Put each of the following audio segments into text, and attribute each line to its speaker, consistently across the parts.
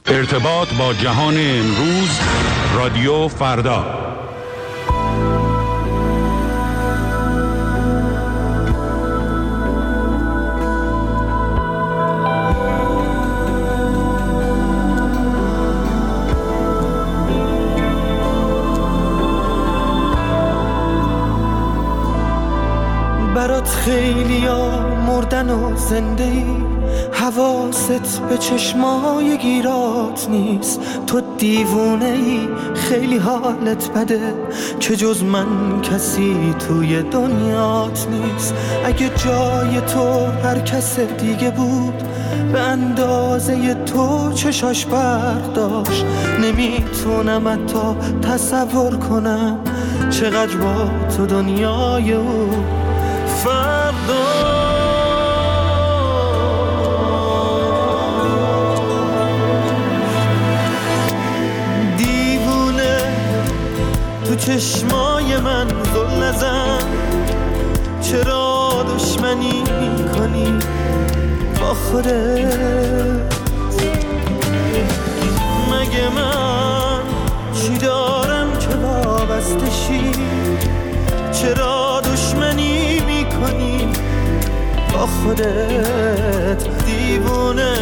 Speaker 1: ارتباط با جهان امروز، رادیو فردا.
Speaker 2: برات خیلیا مردن و زنده ای، حواست به چشمای گیرات نیست. تو دیوونه ای، خیلی حالت بده که جز من کسی توی دنیات نیست. اگه جای تو هر کس دیگه بود، به اندازه تو چشاش برق داشت. نمیتونم حتی تصور کنم چقدر با تو دنیای او فردا. دیوونه تو چشمای من زل نزن، چرا دشمنی میکنی با خودت؟ مگه من چی دارم که وابسته شی؟ چرا دشمنی میکنی با خودت دیوونه؟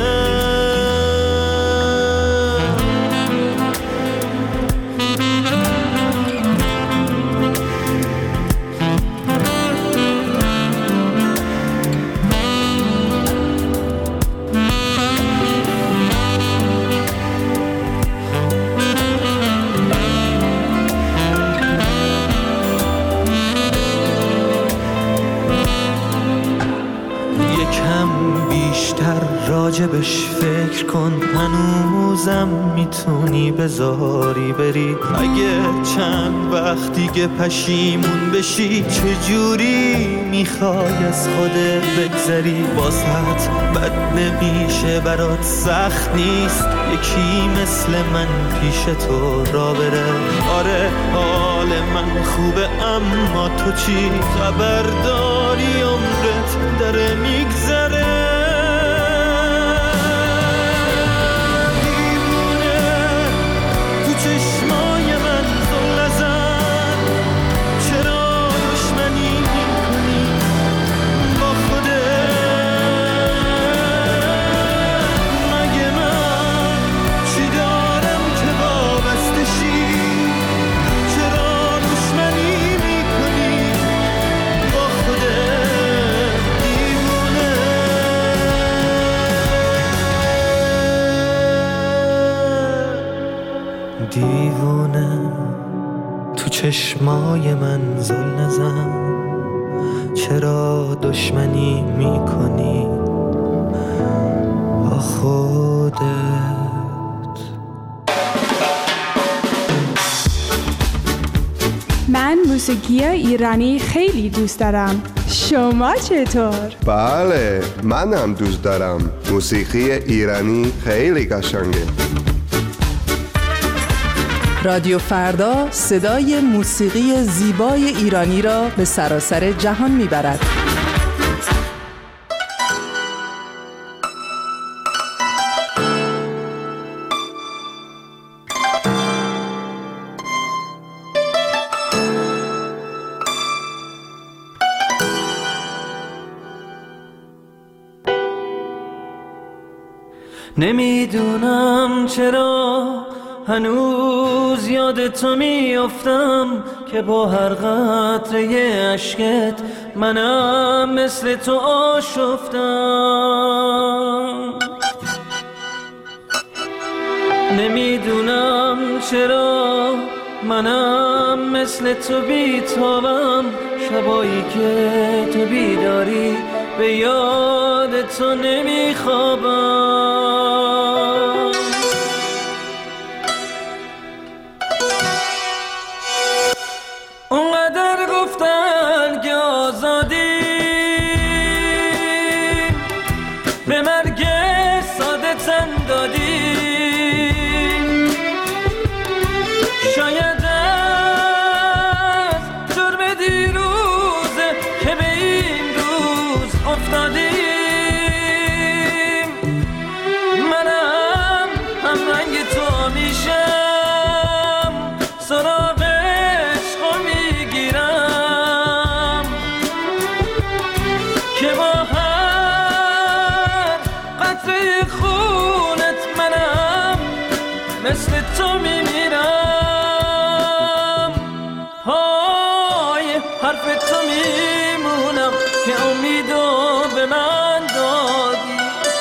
Speaker 2: راجبش فکر کن، هنوزم میتونی بذاری بری. اگه چند وقت دیگه پشیمون بشی، چجوری میخوای از خودت بگذری؟ واسط بد نمیشه، برات سخت نیست یکی مثل من پیش تو را بره. آره حال من خوبه، اما تو چی خبر داری؟ عمرت داره میگذره. دیوونه تو چشمای من زل نزن، چرا دشمنی میکنی با خودت؟
Speaker 3: من موسیقی ایرانی خیلی دوست دارم. شما چطور؟
Speaker 4: بله، منم دوست دارم. موسیقی ایرانی خیلی قشنگه.
Speaker 5: رادیو فردا صدای موسیقی زیبای ایرانی را به سراسر جهان میبرد.
Speaker 2: نمیدونم چرا هنوز یاد تو میافتم که با هر قطره اشکت منم مثل تو آشفتم. نمیدونم چرا منم مثل تو بیتابم، شبایی که تو بیداری به یاد تو نمیخوابم. اونقدر گفتن که آزادی به مرگ ساده تن دادی، شاید از جرم دیروزه که به این روز افتادیم. خونت منم مثل تو میمیرم، های حرف تو میمونم که امیدو به من دادی.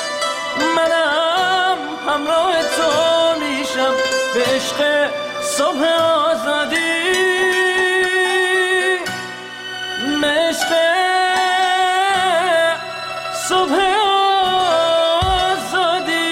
Speaker 2: منم همراه تو میشم به عشق صبح آزادی، عشق صبح آزادی.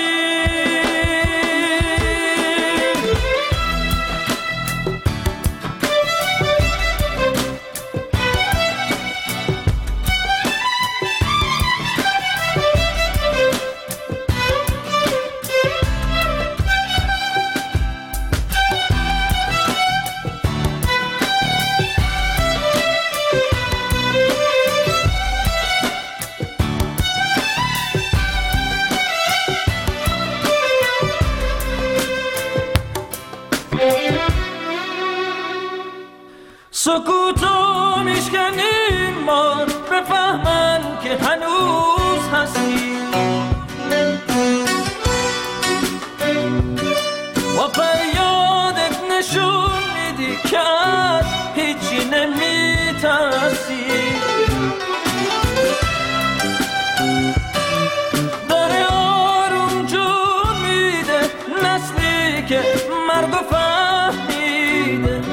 Speaker 2: سکوتو میشکنیم بار بفهمن که هنوز هستی، با فریادت نشون میدی که از هیچی نمیترسی. داره آروم جون میده نسلی که مرد و فهمیده.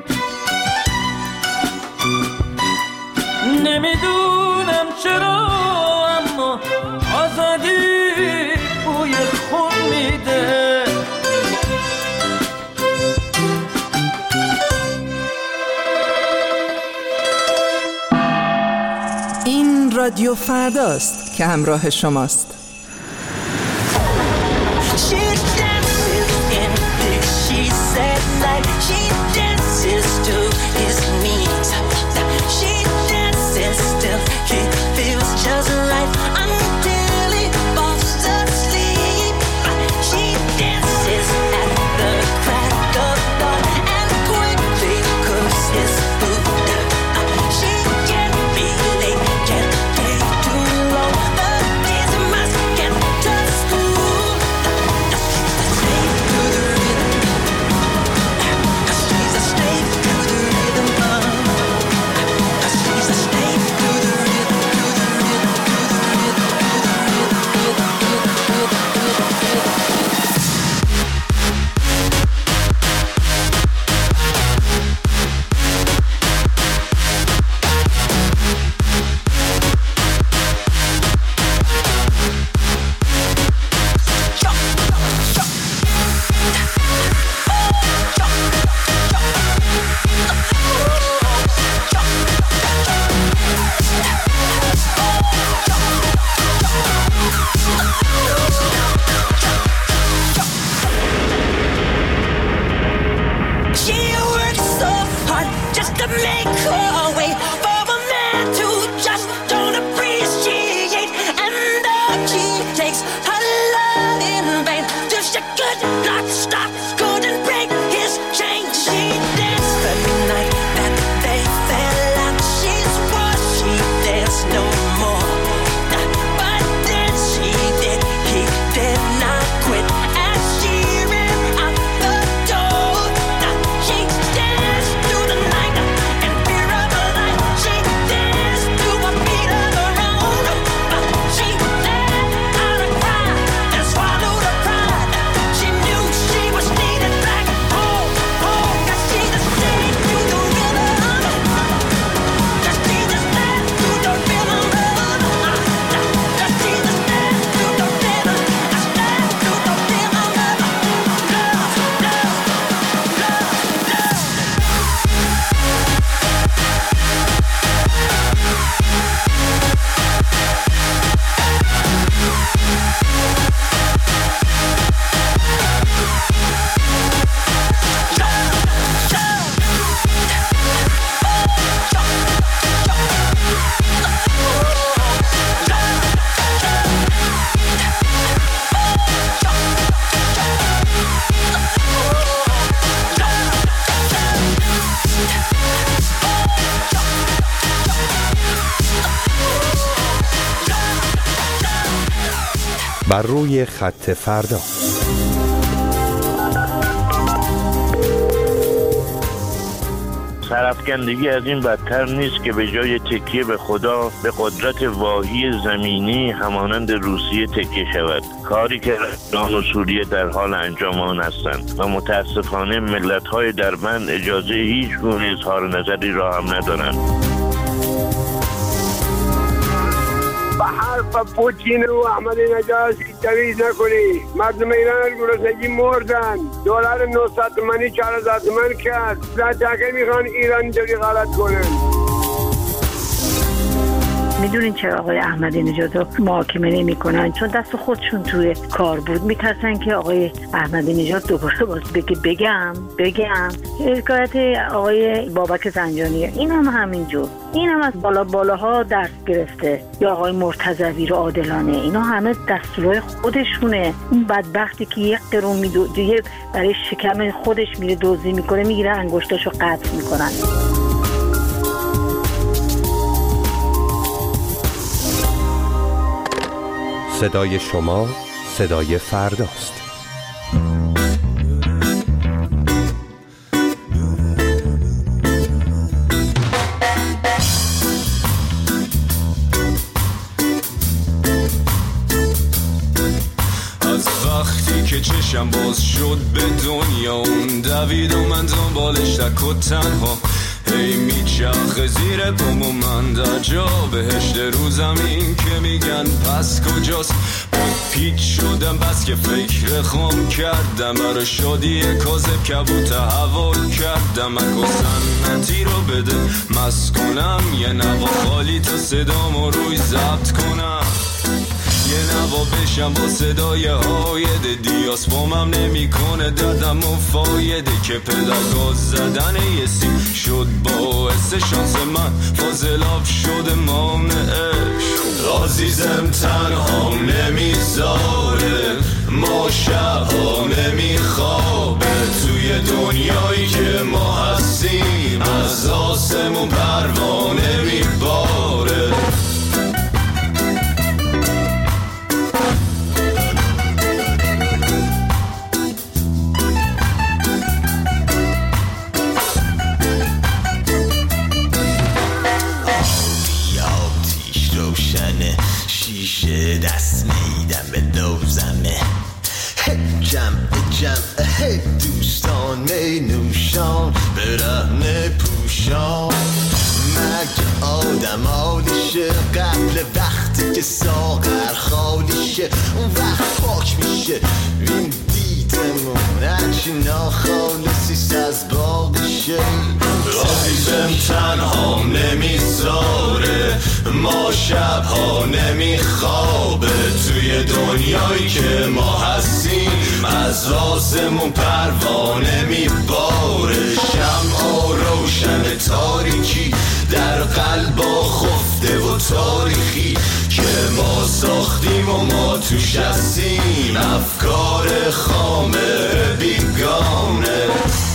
Speaker 2: نمیدونم چرا اما آزادی بوی خون میده.
Speaker 5: این رادیو فرداست که همراه شماست.
Speaker 6: She بر روی خط فردا.
Speaker 7: سرافکندگی از این بدتر نیست که به جای تکیه به خدا به قدرت واهی زمینی همانند روسیه تکیه شود، کاری که ایران و سوریه در حال انجام آن هستند و متاسفانه ملت‌های دربند اجازه هیچ گونه اظهار نظری را هم ندارند.
Speaker 8: به حرف پوتین و احمد نژاد تویز نکنی. مردم ایران گرسنگی مردن. دلار 900 تومانی 4000 تومان کرد. زدگه میخوان ایران اینجوری غلط کنن.
Speaker 9: میدونین چرا آقای احمد نژاد رو محاکمه نمی‌کنن؟ چون دست خودشون توی کار بود. میترسن که آقای احمد نژاد دوباره باز بگه بگم حکایت آقای بابک زنجانیه. این هم همینجور، این هم از بالاها درس گرفته. یا آقای مرتضوی رو عادلانه، اینا همه دستورای خودشونه. اون بدبختی که یک قرون میدوزه برای شکم خودش میره دزدی میکنه، میگیره انگشتاشو قطع میکنن.
Speaker 6: صدای شما صدای فرداست.
Speaker 10: از وقتی که چشم باز شد به دنیا، اون دوید و من دنبالش تک و تنها، هی میچرخه زیر پام و من در جا بهشت رو زمین که میگن پس کجاست. پیچ شدم بس که فکر خام کردم، برای شادی کاذب کبوت حوال کردم. اگه سنتی رو بده مست کنم، یه نوا خالی تا صدامو روی ضبط کنم، یه نوا بشم با صدای هایده. دیاس بامم نمی کنه دردم و فایده، که پدر گاز زدن یه سیم شد باعث شانس من فاضلاب شده مانعش. عزیزم تنها نمیذاره، ما شبها نمیخوابه، توی دنیایی که ما هستیم از آسمون پروانه میباره.
Speaker 11: شیشه دست میدم به دوزمه، جمع دوستان می نوشان برهنه پوشان. مگه آدم حالیشه قبل وقتی که ساغر خالیشه، اون وقت پاک میشه این دیدمون هرچی ناخالصیست از باقیشه.
Speaker 10: عزیزم تنها نمیذاره، ما شبها نمیخوابه، توی دنیایی که ما هستیم از آسمون پروانه میباره. شمعا روشن تاریکی در قلبا خفته و تاریخی که ما ساختیم و ما توش هستیم، افکار خامه بیگانه.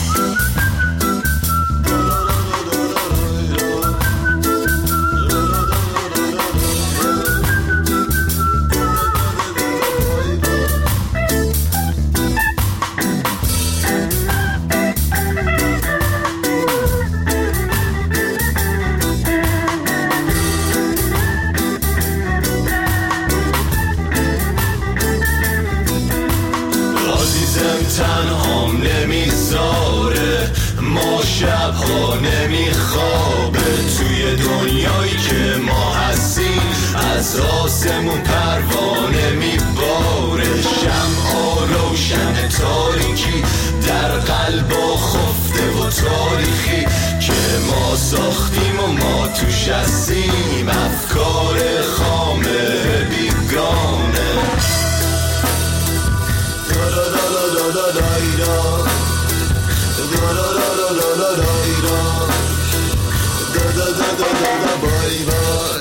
Speaker 10: تنهام نمیذاره، ما شبها نمیخوابه، توی دنیایی که ما هستیم از آسمون پروانه میباره. شمعا روشن تاریکی در قلبا خفته و تاریخی که ما ساختیم و ما توش هستیم، افکار خامه بیگانه.
Speaker 11: Bye bye.